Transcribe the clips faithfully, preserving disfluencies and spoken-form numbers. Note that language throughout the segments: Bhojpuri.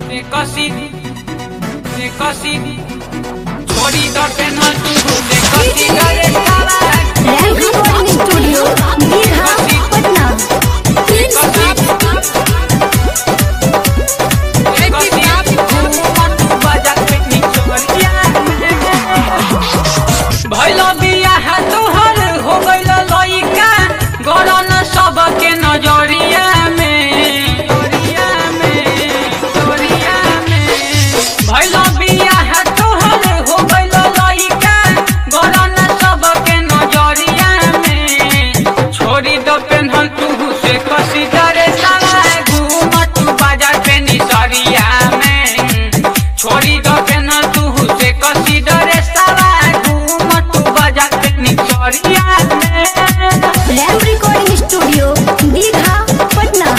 से कसी से कसी छोड़ी तो पेनल तू से कसी करे साला रैंक रिकॉर्डिंग स्टूडियो दीघा पटना। भैलो बियाह तोहर हो गइल लइका गरन सबके नजरिया में नजरिया में नजरिया में भैलो बियाह तोहर हो गइल लइका गरन सबके नजरिया में छोड़ी दो पेन्हल तू से कसी दरे साला घूम तू बाजार पे निसरिया में छोड़ी दो पेन्हल तू से कसी दरे साला रैंक रिकॉर्डिंग स्टूडियो दीघा पटना।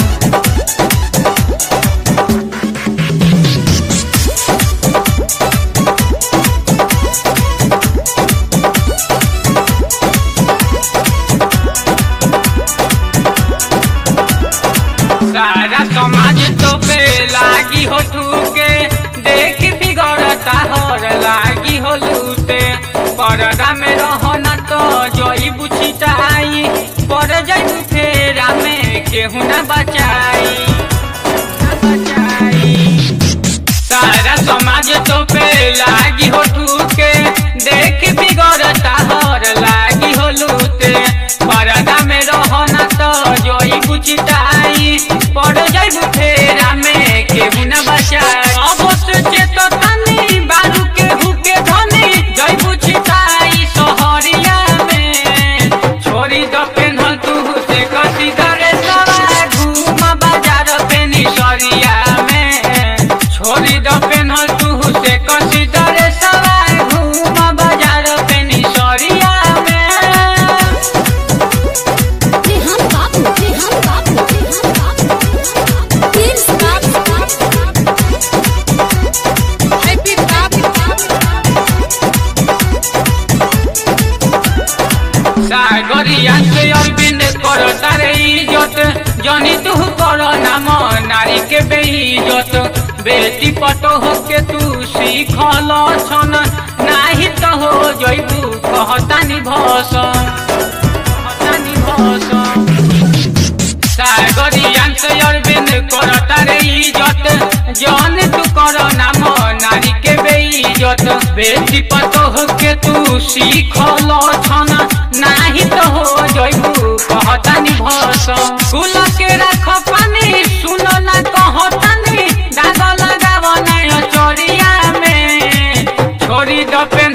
सारा समाज तो पे लागी हो ठूके देख बिगड़ता हर लागी हो लूटे परदा में रहना तो जोई बुझिताई पर जाई फेरा में केहू न बचाई न बचाई सारा समाज तो पे लागी हो ठूके देख बिगड़ता हर लागी हो लूटे परदा में रहना तो जोई बुझिताई पर जाई फेरा में केहू न बचाई अवश्य चेतनी बारू केहू के धनी जई बुझिताई सहरिया में छोड़ी दो पेन्हल तू से कसी दरे साला घूम बाजार पे निसरिया में छोड़ी दो पेन्हल तू से कसी दरे साला घूम बाजार पे निसरिया में हम बाबू हम बाबू हम बाबू तीन हैप्पी सागरिया से अरविंद करो तारे इज्जत जनी तू करो नाम नारी के बेइज्जत बेटी पटो हो के तू सीखल छन नाही तो हो जइबू कहतानी भसन कहतानी भसन सागरिया से अरविंद करो तारे इज्जत जन तू करो नाम नारी के बेइज्जत बेटी पटो हो के तू सीखल छन नाही तो हो जइबू कहतानी भसन कुल के राख पानी सुनो ना कहतानी दाग लगाव ना चोरिया में छोड़ी दो पे